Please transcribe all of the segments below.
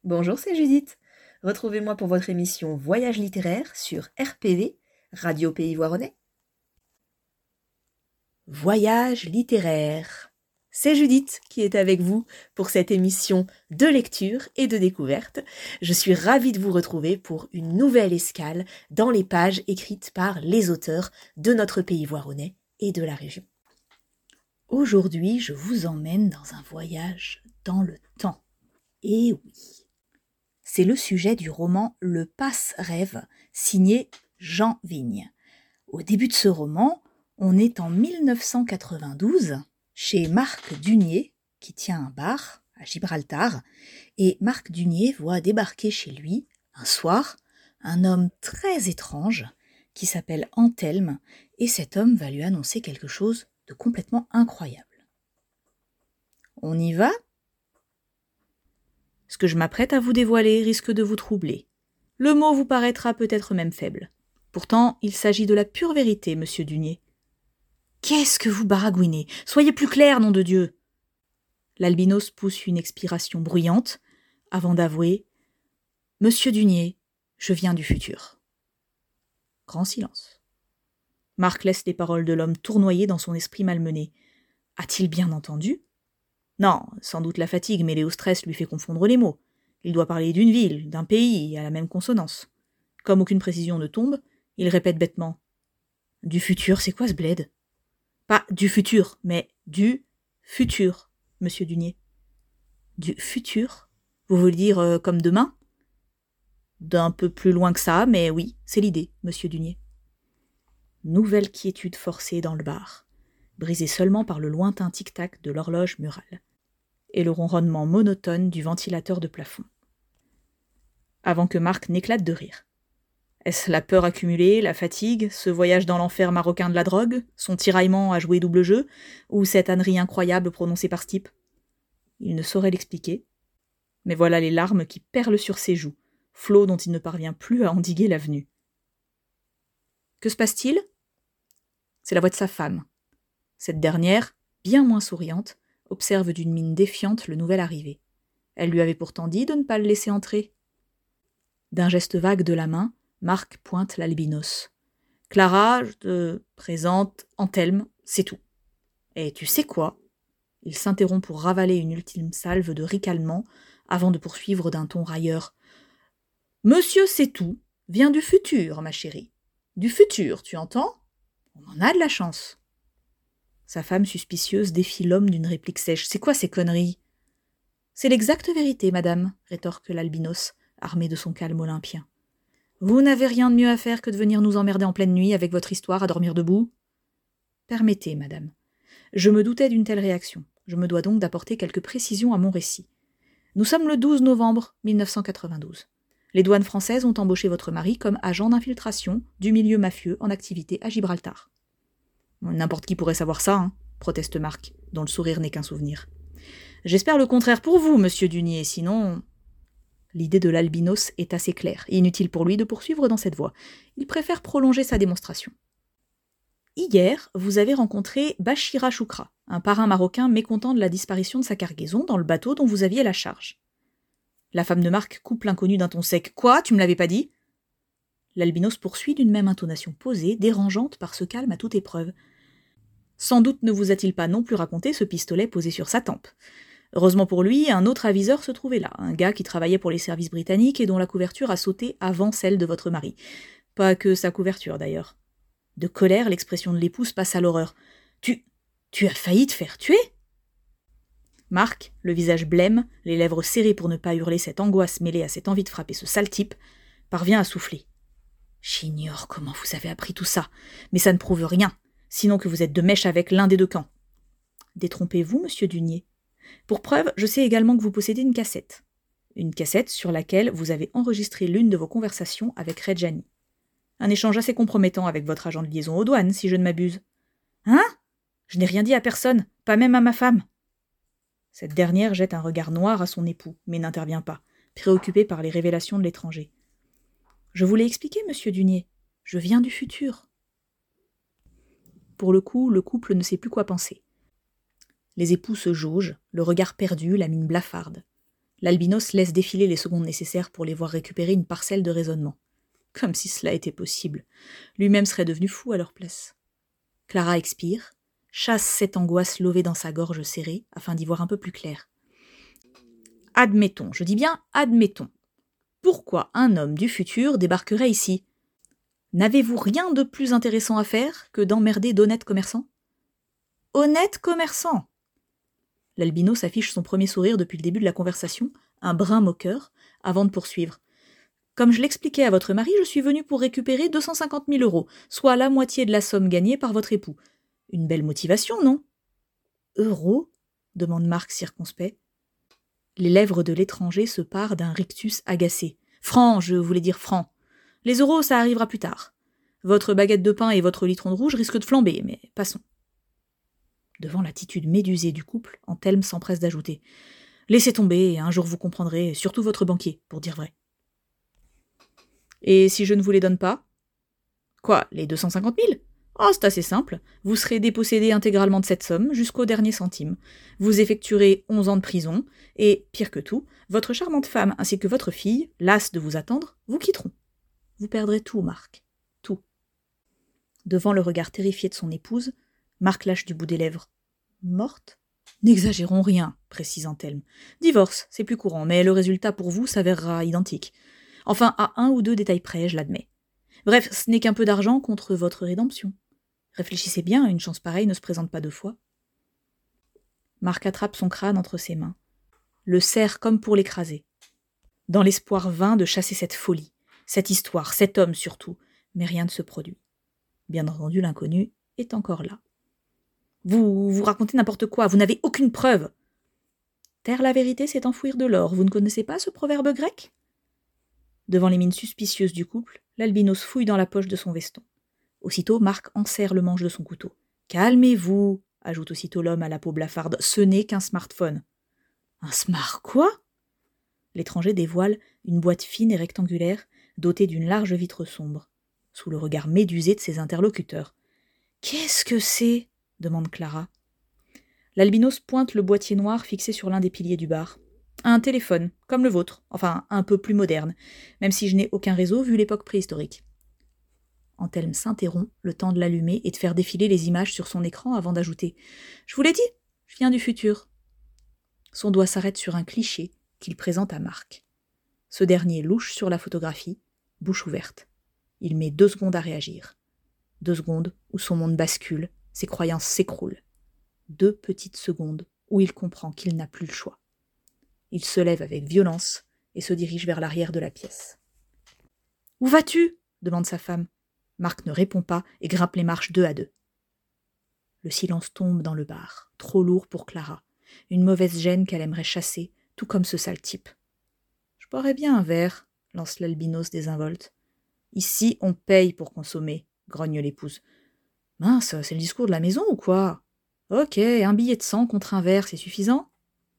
Bonjour, c'est Judith. Retrouvez-moi pour votre émission Voyage littéraire sur RPV, Radio Pays Voironnais. Voyage littéraire. C'est Judith qui est avec vous pour cette émission de lecture et de découverte. Je suis ravie de vous retrouver pour une nouvelle escale dans les pages écrites par les auteurs de notre Pays Voironnais et de la région. Aujourd'hui, je vous emmène dans un voyage dans le temps. Et oui. C'est le sujet du roman Le Passe-Rêve, signé Jean Vigne. Au début de ce roman, on est en 1992, chez Marc Dunier, qui tient un bar à Gibraltar, et Marc Dunier voit débarquer chez lui, un soir, un homme très étrange, qui s'appelle Anthelme, et cet homme va lui annoncer quelque chose de complètement incroyable. On y va ? Ce que je m'apprête à vous dévoiler risque de vous troubler. Le mot vous paraîtra peut-être même faible. Pourtant, il s'agit de la pure vérité, monsieur Dunier. Qu'est-ce que vous baragouinez ? Soyez plus clair, nom de Dieu ! L'albinos pousse une expiration bruyante, avant d'avouer « Monsieur Dunier, je viens du futur. » Grand silence. Marc laisse les paroles de l'homme tournoyer dans son esprit malmené. A-t-il bien entendu ? Non, sans doute la fatigue mêlée au stress lui fait confondre les mots. Il doit parler d'une ville, d'un pays, à la même consonance. Comme aucune précision ne tombe, il répète bêtement. Du futur, c'est quoi ce bled ? Pas du futur, mais du futur, monsieur Dunier. Du futur ? Vous voulez dire comme demain ? D'un peu plus loin que ça, mais oui, c'est l'idée, monsieur Dunier. Nouvelle quiétude forcée dans le bar, brisée seulement par le lointain tic-tac de l'horloge murale et le ronronnement monotone du ventilateur de plafond. Avant que Marc n'éclate de rire. Est-ce la peur accumulée, la fatigue, ce voyage dans l'enfer marocain de la drogue, son tiraillement à jouer double jeu, ou cette ânerie incroyable prononcée par ce type ? Il ne saurait l'expliquer, mais voilà les larmes qui perlent sur ses joues, flot dont il ne parvient plus à endiguer l'avenue. Que se passe-t-il ? C'est la voix de sa femme. Cette dernière, bien moins souriante, observe d'une mine défiante le nouvel arrivé. Elle lui avait pourtant dit de ne pas le laisser entrer. D'un geste vague de la main, Marc pointe l'albinos. « Clara, je te présente Anthelme, c'est tout. » Et tu sais quoi ? Il s'interrompt pour ravaler une ultime salve de ricanement avant de poursuivre d'un ton railleur. « Monsieur c'est tout vient du futur, ma chérie. Du futur, tu entends ? On en a de la chance. » Sa femme suspicieuse défie l'homme d'une réplique sèche. « C'est quoi ces conneries ?» ?»« C'est l'exacte vérité, madame, » rétorque l'albinos, armé de son calme olympien. « Vous n'avez rien de mieux à faire que de venir nous emmerder en pleine nuit avec votre histoire à dormir debout ?»« Permettez, madame. Je me doutais d'une telle réaction. Je me dois donc d'apporter quelques précisions à mon récit. Nous sommes le 12 novembre 1992. Les douanes françaises ont embauché votre mari comme agent d'infiltration du milieu mafieux en activité à Gibraltar. » « N'importe qui pourrait savoir ça, hein, proteste Marc, dont le sourire n'est qu'un souvenir. « J'espère le contraire pour vous, monsieur Dunier, sinon... » L'idée de l'albinos est assez claire, et inutile pour lui de poursuivre dans cette voie. Il préfère prolonger sa démonstration. Hier, vous avez rencontré Bachira Choukra, un parrain marocain mécontent de la disparition de sa cargaison dans le bateau dont vous aviez la charge. La femme de Marc coupe l'inconnu d'un ton sec. « Quoi ? Tu me l'avais pas dit ?» L'albinos poursuit d'une même intonation posée, dérangeante par ce calme à toute épreuve. Sans doute ne vous a-t-il pas non plus raconté ce pistolet posé sur sa tempe. Heureusement pour lui, un autre aviseur se trouvait là, un gars qui travaillait pour les services britanniques et dont la couverture a sauté avant celle de votre mari. Pas que sa couverture, d'ailleurs. De colère, l'expression de l'épouse passe à l'horreur. « Tu as failli te faire tuer ?» Marc, le visage blême, les lèvres serrées pour ne pas hurler cette angoisse mêlée à cette envie de frapper ce sale type, parvient à souffler. « J'ignore comment vous avez appris tout ça, mais ça ne prouve rien, sinon que vous êtes de mèche avec l'un des deux camps. Détrompez-vous, monsieur Dunier. Pour preuve, je sais également que vous possédez une cassette. Une cassette sur laquelle vous avez enregistré l'une de vos conversations avec Redjani. Un échange assez compromettant avec votre agent de liaison aux douanes, si je ne m'abuse. Hein ? Je n'ai rien dit à personne, pas même à ma femme. » Cette dernière jette un regard noir à son époux, mais n'intervient pas, préoccupée par les révélations de l'étranger. « Je vous l'ai expliqué, monsieur Dunier. Je viens du futur. » Pour le coup, le couple ne sait plus quoi penser. Les époux se jaugent, le regard perdu, la mine blafarde. L'albinos laisse défiler les secondes nécessaires pour les voir récupérer une parcelle de raisonnement. Comme si cela était possible. Lui-même serait devenu fou à leur place. Clara expire, chasse cette angoisse lovée dans sa gorge serrée, afin d'y voir un peu plus clair. Admettons, je dis bien admettons. Pourquoi un homme du futur débarquerait ici ? N'avez-vous rien de plus intéressant à faire que d'emmerder d'honnêtes commerçants ? Honnêtes commerçants ! L'albinos affiche son premier sourire depuis le début de la conversation, un brin moqueur, avant de poursuivre. Comme je l'expliquais à votre mari, je suis venu pour récupérer 250 000 €, soit la moitié de la somme gagnée par votre époux. Une belle motivation, non ? Euros ? Demande Marc circonspect. Les lèvres de l'étranger se parent d'un rictus agacé. Franc, je voulais dire franc. Les euros, ça arrivera plus tard. Votre baguette de pain et votre litron de rouge risquent de flamber, mais passons. Devant l'attitude médusée du couple, Anthelme s'empresse d'ajouter « Laissez tomber, un jour vous comprendrez, surtout votre banquier, pour dire vrai. » Et si je ne vous les donne pas ? Quoi, les 250 000 ? Oh, c'est assez simple. Vous serez dépossédé intégralement de cette somme jusqu'au dernier centime. Vous effectuerez 11 ans de prison et, pire que tout, votre charmante femme ainsi que votre fille, lasse de vous attendre, vous quitteront. Vous perdrez tout, Marc. Tout. Devant le regard terrifié de son épouse, Marc lâche du bout des lèvres. Morte ? N'exagérons rien, précise Anthelme. Divorce, c'est plus courant, mais le résultat pour vous s'avérera identique. Enfin, à 1 ou 2 détails près, je l'admets. Bref, ce n'est qu'un peu d'argent contre votre rédemption. Réfléchissez bien, une chance pareille ne se présente pas 2 fois. Marc attrape son crâne entre ses mains, le serre comme pour l'écraser, dans l'espoir vain de chasser cette folie, cette histoire, cet homme surtout, mais rien ne se produit. Bien entendu, l'inconnu est encore là. Vous racontez n'importe quoi, vous n'avez aucune preuve. Taire la vérité, c'est enfouir de l'or. Vous ne connaissez pas ce proverbe grec ? Devant les mines suspicieuses du couple, l'albinos fouille dans la poche de son veston. Aussitôt, Marc enserre le manche de son couteau. « Calmez-vous » ajoute aussitôt l'homme à la peau blafarde. « Ce n'est qu'un smartphone. »« Un smart quoi ?» L'étranger dévoile une boîte fine et rectangulaire, dotée d'une large vitre sombre, sous le regard médusé de ses interlocuteurs. « Qu'est-ce que c'est ?» demande Clara. L'albinos pointe le boîtier noir fixé sur l'un des piliers du bar. Un téléphone, comme le vôtre, enfin un peu plus moderne, même si je n'ai aucun réseau vu l'époque préhistorique. Anthelme s'interrompt, le temps de l'allumer et de faire défiler les images sur son écran avant d'ajouter « Je vous l'ai dit, je viens du futur ». Son doigt s'arrête sur un cliché qu'il présente à Marc. Ce dernier louche sur la photographie, bouche ouverte. Il met 2 secondes à réagir. 2 secondes où son monde bascule, ses croyances s'écroulent. 2 petites secondes où il comprend qu'il n'a plus le choix. Il se lève avec violence et se dirige vers l'arrière de la pièce. « Où vas-tu » demande sa femme. Marc ne répond pas et grimpe les marches 2 à 2. Le silence tombe dans le bar, trop lourd pour Clara. Une mauvaise gêne qu'elle aimerait chasser, tout comme ce sale type. « Je boirais bien un verre » lance l'albinos désinvolte. « Ici, on paye pour consommer » grogne l'épouse. « Mince, c'est le discours de la maison ou quoi ? Ok, un billet de 100 contre un verre, c'est suffisant ?»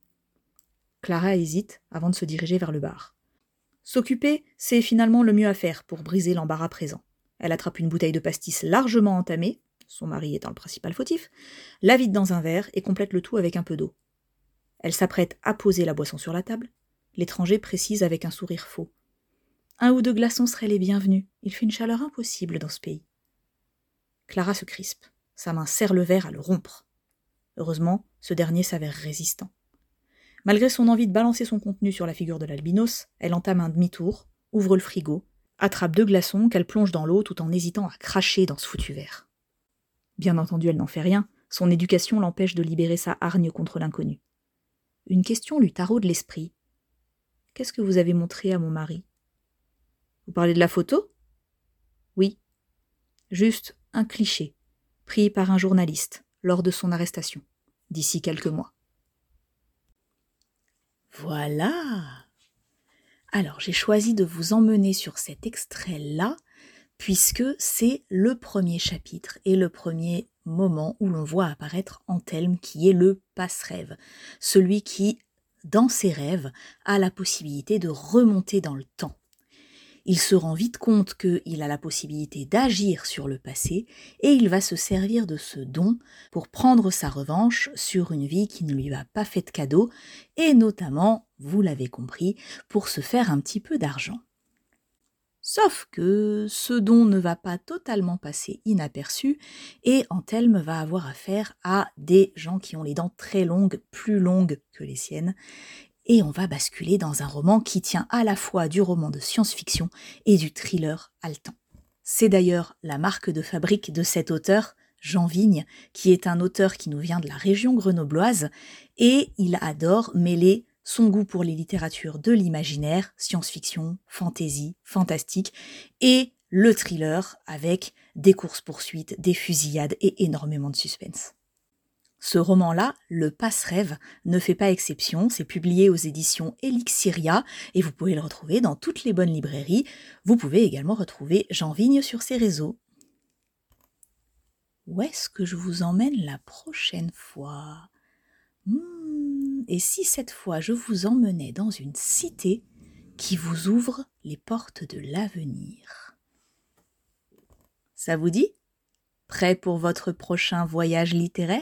Clara hésite avant de se diriger vers le bar. S'occuper, c'est finalement le mieux à faire pour briser l'embarras présent. Elle attrape une bouteille de pastis largement entamée, son mari étant le principal fautif, la vide dans un verre et complète le tout avec un peu d'eau. Elle s'apprête à poser la boisson sur la table. L'étranger précise avec un sourire faux. 1 ou 2 glaçons seraient les bienvenus. Il fait une chaleur impossible dans ce pays. Clara se crispe. Sa main serre le verre à le rompre. Heureusement, ce dernier s'avère résistant. Malgré son envie de balancer son contenu sur la figure de l'albinos, elle entame un demi-tour, ouvre le frigo, attrape 2 glaçons qu'elle plonge dans l'eau tout en hésitant à cracher dans ce foutu verre. Bien entendu, elle n'en fait rien, son éducation l'empêche de libérer sa hargne contre l'inconnu. Une question lui taraude l'esprit. « Qu'est-ce que vous avez montré à mon mari ?»« Vous parlez de la photo ?»« Oui. Juste un cliché, pris par un journaliste lors de son arrestation, d'ici quelques mois. » Voilà. Alors, j'ai choisi de vous emmener sur cet extrait-là, puisque c'est le premier chapitre et le premier moment où l'on voit apparaître Anthelme, qui est le passe-rêve, celui qui, dans ses rêves, a la possibilité de remonter dans le temps. Il se rend vite compte qu'il a la possibilité d'agir sur le passé et il va se servir de ce don pour prendre sa revanche sur une vie qui ne lui a pas fait de cadeau et notamment vous l'avez compris, pour se faire un petit peu d'argent. Sauf que ce don ne va pas totalement passer inaperçu et Anthelme va avoir affaire à des gens qui ont les dents très longues, plus longues que les siennes, et on va basculer dans un roman qui tient à la fois du roman de science-fiction et du thriller haletant. C'est d'ailleurs la marque de fabrique de cet auteur, Jean Vigne, qui est un auteur qui nous vient de la région grenobloise, et il adore mêler son goût pour les littératures de l'imaginaire, science-fiction, fantasy, fantastique, et le thriller avec des courses-poursuites, des fusillades et énormément de suspense. Ce roman-là, Le Passe-Rêve, ne fait pas exception, c'est publié aux éditions Elixiria et vous pouvez le retrouver dans toutes les bonnes librairies. Vous pouvez également retrouver Jean Vigne sur ses réseaux. Où est-ce que je vous emmène la prochaine fois ? Et si cette fois je vous emmenais dans une cité qui vous ouvre les portes de l'avenir ? Ça vous dit ? Prêt pour votre prochain voyage littéraire ?